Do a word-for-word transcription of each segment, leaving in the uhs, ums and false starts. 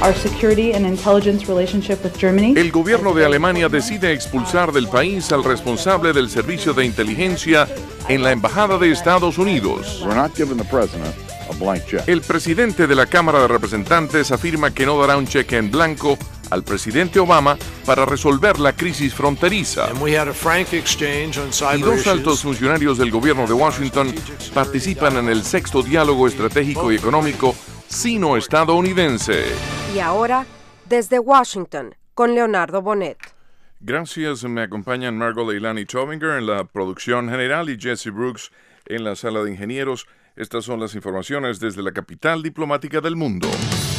our security and intelligence relationship with Germany. El gobierno de Alemania decide expulsar del país al responsable del servicio de inteligencia en la embajada de Estados Unidos. We're not giving the president a blank check. El presidente de la Cámara de Representantes afirma que no dará un cheque en blanco al presidente Obama para resolver la crisis fronteriza. And we had a frank exchange on Y cyber dos altos issues. funcionarios del gobierno de Washington participan en el sexto diálogo estratégico y económico sino-estadounidense. Y ahora, desde Washington, con Leonardo Bonet. Gracias, me acompañan Margot Leilani Tovinger en la producción general y Jesse Brooks en la sala de ingenieros. Estas son las informaciones desde la capital diplomática del mundo.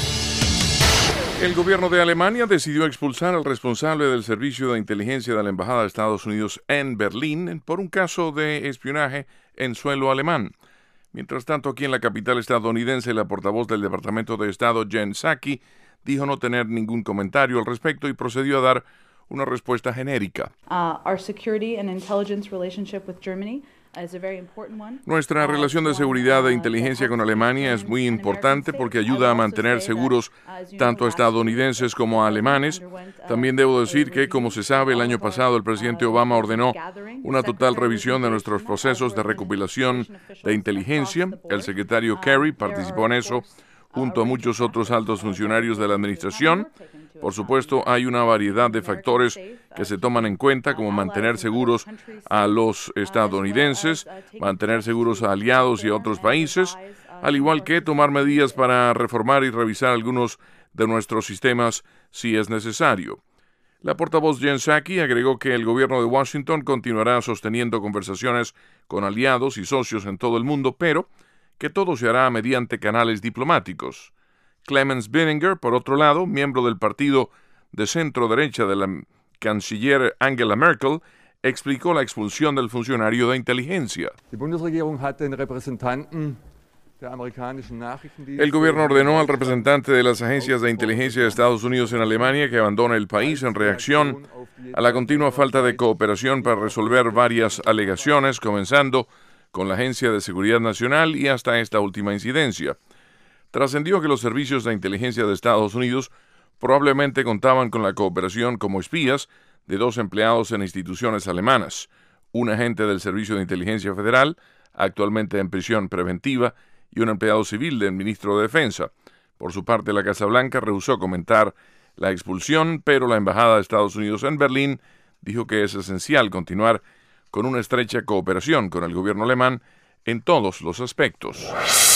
El gobierno de Alemania decidió expulsar al responsable del servicio de inteligencia de la Embajada de Estados Unidos en Berlín por un caso de espionaje en suelo alemán. Mientras tanto, aquí en la capital estadounidense, la portavoz del Departamento de Estado, Jen Psaki, dijo no tener ningún comentario al respecto y procedió a dar una respuesta genérica. Uh, our security and intelligence relationship with Germany is a very important one. Nuestra Uh, relación de one, seguridad uh, e inteligencia that con helps Alemania es American muy and importante American porque safety. ayuda I a will also mantener say that, seguros as you tanto know, a estadounidenses como a alemanes. También debo decir que, como se sabe, el año pasado el presidente Obama ordenó una total revisión de nuestros procesos de recopilación de inteligencia. El secretario Kerry participó en eso junto a muchos otros altos funcionarios de la administración. Por supuesto, hay una variedad de factores que se toman en cuenta, como mantener seguros a los estadounidenses, mantener seguros a aliados y a otros países, al igual que tomar medidas para reformar y revisar algunos de nuestros sistemas si es necesario. La portavoz Jen Psaki agregó que el gobierno de Washington continuará sosteniendo conversaciones con aliados y socios en todo el mundo, pero que todo se hará mediante canales diplomáticos. Clemens Binninger, por otro lado, miembro del partido de centro-derecha de la canciller Angela Merkel, explicó la expulsión del funcionario de inteligencia. Die Bundesregierung hat den Repräsentanten der amerikanischen Nachrichtendienste. El gobierno ordenó al representante de las agencias de inteligencia de Estados Unidos en Alemania que abandone el país en reacción a la continua falta de cooperación para resolver varias alegaciones, comenzando con la Agencia de Seguridad Nacional y hasta esta última incidencia. Trascendió que los servicios de inteligencia de Estados Unidos probablemente contaban con la cooperación como espías de dos empleados en instituciones alemanas, un agente del Servicio de Inteligencia Federal, actualmente en prisión preventiva, y un empleado civil del ministro de Defensa. Por su parte, la Casa Blanca rehusó comentar la expulsión, pero la Embajada de Estados Unidos en Berlín dijo que es esencial continuar con una estrecha cooperación con el gobierno alemán en todos los aspectos.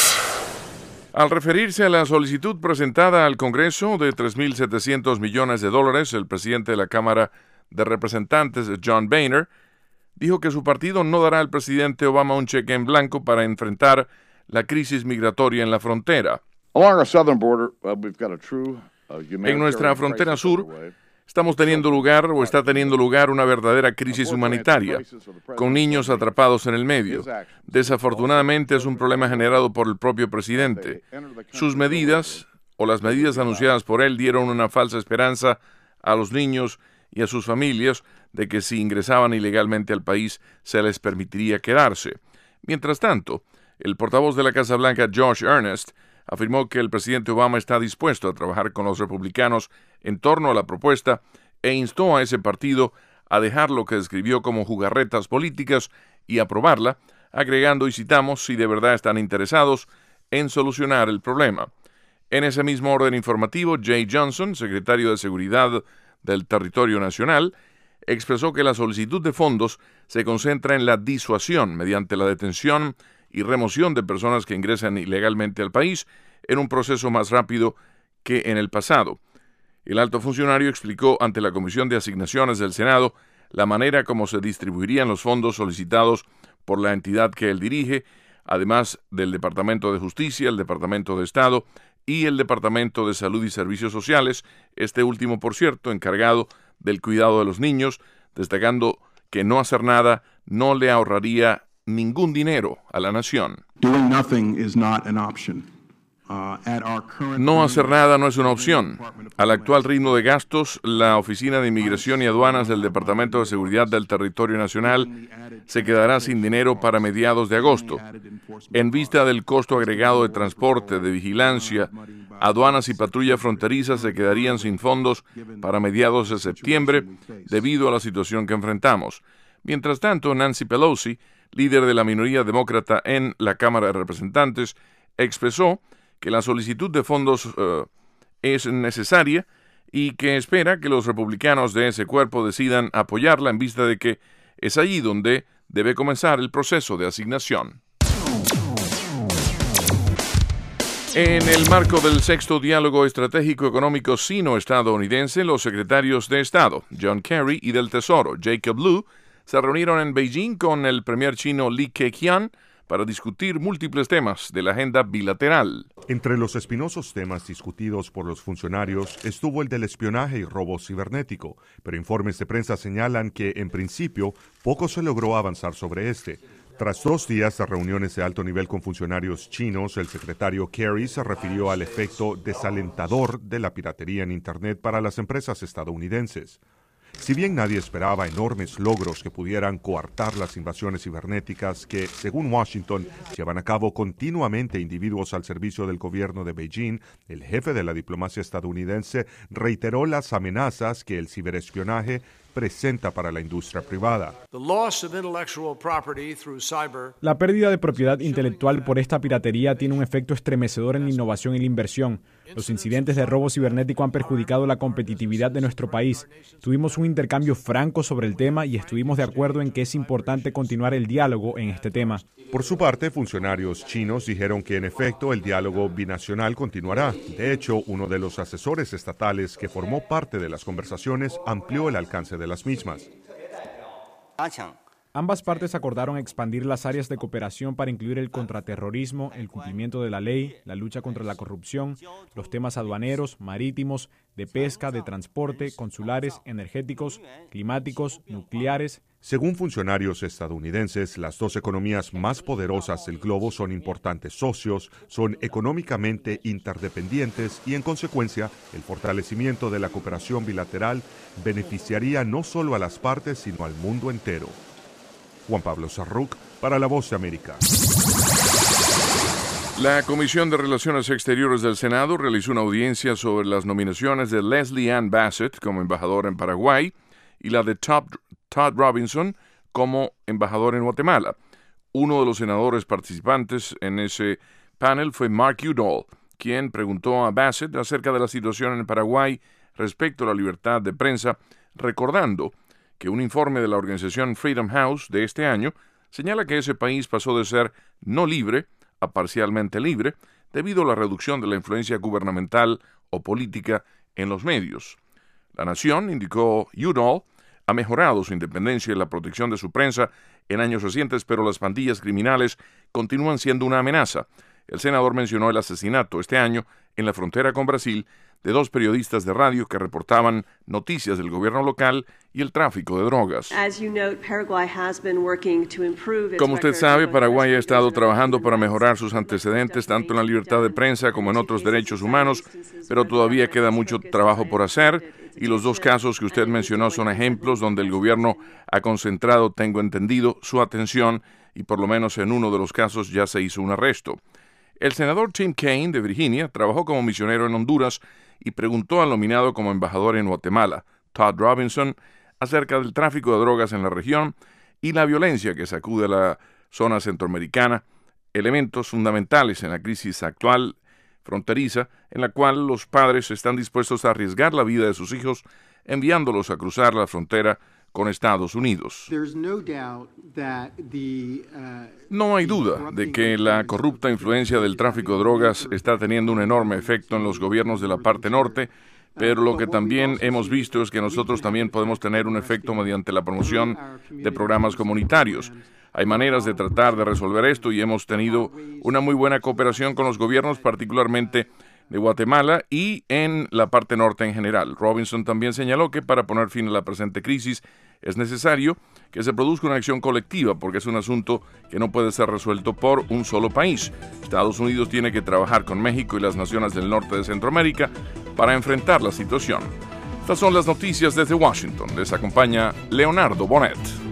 Al referirse a la solicitud presentada al Congreso de tres mil setecientos millones de dólares, el presidente de la Cámara de Representantes, John Boehner, dijo que su partido no dará al presidente Obama un cheque en blanco para enfrentar la crisis migratoria en la frontera. Along our southern border, uh, we've got a true uh, humanitarian En nuestra frontera crisis sur, underway. estamos teniendo lugar o está teniendo lugar una verdadera crisis humanitaria, con niños atrapados en el medio. Desafortunadamente es un problema generado por el propio presidente. Sus medidas, o las medidas anunciadas por él, dieron una falsa esperanza a los niños y a sus familias de que si ingresaban ilegalmente al país se les permitiría quedarse. Mientras tanto, el portavoz de la Casa Blanca, Josh Earnest, afirmó que el presidente Obama está dispuesto a trabajar con los republicanos en torno a la propuesta e instó a ese partido a dejar lo que describió como jugarretas políticas y aprobarla, agregando, y citamos, si de verdad están interesados en solucionar el problema. En ese mismo orden informativo, Jay Johnson, secretario de Seguridad del Territorio Nacional, expresó que la solicitud de fondos se concentra en la disuasión mediante la detención y remoción de personas que ingresan ilegalmente al país en un proceso más rápido que en el pasado. El alto funcionario explicó ante la Comisión de Asignaciones del Senado la manera como se distribuirían los fondos solicitados por la entidad que él dirige, además del Departamento de Justicia, el Departamento de Estado y el Departamento de Salud y Servicios Sociales, este último, por cierto, encargado del cuidado de los niños, destacando que no hacer nada no le ahorraría ningún dinero a la nación. Doing nothing is not an option. No hacer nada no es una opción. Al actual ritmo de gastos, la Oficina de Inmigración y Aduanas del Departamento de Seguridad del Territorio Nacional se quedará sin dinero para mediados de agosto. En vista del costo agregado de transporte, de vigilancia, aduanas y patrulla fronteriza se quedarían sin fondos para mediados de septiembre debido a la situación que enfrentamos. Mientras tanto, Nancy Pelosi, líder de la minoría demócrata en la Cámara de Representantes, expresó que la solicitud de fondos uh, es necesaria y que espera que los republicanos de ese cuerpo decidan apoyarla en vista de que es allí donde debe comenzar el proceso de asignación. En el marco del sexto diálogo estratégico económico sino-estadounidense, los secretarios de Estado, John Kerry, y del Tesoro, Jacob Lew, se reunieron en Beijing con el premier chino Li Keqiang para discutir múltiples temas de la agenda bilateral. Entre los espinosos temas discutidos por los funcionarios estuvo el del espionaje y robo cibernético, pero informes de prensa señalan que, en principio, poco se logró avanzar sobre este. Tras dos días de reuniones de alto nivel con funcionarios chinos, el secretario Kerry se refirió al efecto desalentador de la piratería en Internet para las empresas estadounidenses. Si bien nadie esperaba enormes logros que pudieran coartar las invasiones cibernéticas que, según Washington, llevan a cabo continuamente individuos al servicio del gobierno de Beijing, el jefe de la diplomacia estadounidense reiteró las amenazas que el ciberespionaje presenta para la industria privada. La pérdida de propiedad intelectual por esta piratería tiene un efecto estremecedor en la innovación y la inversión. Los incidentes de robo cibernético han perjudicado la competitividad de nuestro país. Tuvimos un intercambio franco sobre el tema y estuvimos de acuerdo en que es importante continuar el diálogo en este tema. Por su parte, funcionarios chinos dijeron que en efecto el diálogo binacional continuará. De hecho, uno de los asesores estatales que formó parte de las conversaciones amplió el alcance de las mismas. Ambas partes acordaron expandir las áreas de cooperación para incluir el contraterrorismo, el cumplimiento de la ley, la lucha contra la corrupción, los temas aduaneros, marítimos, de pesca, de transporte, consulares, energéticos, climáticos, nucleares. Según funcionarios estadounidenses, las dos economías más poderosas del globo son importantes socios, son económicamente interdependientes y, en consecuencia, el fortalecimiento de la cooperación bilateral beneficiaría no solo a las partes, sino al mundo entero. Juan Pablo Sarruc, para La Voz de América. La Comisión de Relaciones Exteriores del Senado realizó una audiencia sobre las nominaciones de Leslie Ann Bassett como embajadora en Paraguay y la de Todd, Todd Robinson como embajador en Guatemala. Uno de los senadores participantes en ese panel fue Mark Udall, quien preguntó a Bassett acerca de la situación en Paraguay respecto a la libertad de prensa, recordando que un informe de la organización Freedom House de este año señala que ese país pasó de ser no libre a parcialmente libre debido a la reducción de la influencia gubernamental o política en los medios. La nación, indicó Udall, ha mejorado su independencia y la protección de su prensa en años recientes, pero las pandillas criminales continúan siendo una amenaza. El senador mencionó el asesinato este año en la frontera con Brasil de dos periodistas de radio que reportaban noticias del gobierno local y el tráfico de drogas. Como usted sabe, Paraguay ha estado trabajando para mejorar sus antecedentes tanto en la libertad de prensa como en otros derechos humanos, pero todavía queda mucho trabajo por hacer y los dos casos que usted mencionó son ejemplos donde el gobierno ha concentrado, tengo entendido, su atención y por lo menos en uno de los casos ya se hizo un arresto. El senador Tim Kaine, de Virginia, trabajó como misionero en Honduras y preguntó al nominado como embajador en Guatemala, Todd Robinson, acerca del tráfico de drogas en la región y la violencia que sacude a la zona centroamericana, elementos fundamentales en la crisis actual fronteriza, en la cual los padres están dispuestos a arriesgar la vida de sus hijos enviándolos a cruzar la frontera con Estados Unidos. No hay duda de que la corrupta influencia del tráfico de drogas está teniendo un enorme efecto en los gobiernos de la parte norte, pero lo que también hemos visto es que nosotros también podemos tener un efecto mediante la promoción de programas comunitarios. Hay maneras de tratar de resolver esto y hemos tenido una muy buena cooperación con los gobiernos, particularmente de Guatemala y en la parte norte en general. Robinson también señaló que para poner fin a la presente crisis es necesario que se produzca una acción colectiva porque es un asunto que no puede ser resuelto por un solo país. Estados Unidos tiene que trabajar con México y las naciones del norte de Centroamérica para enfrentar la situación. Estas son las noticias desde Washington. Les acompaña Leonardo Bonet.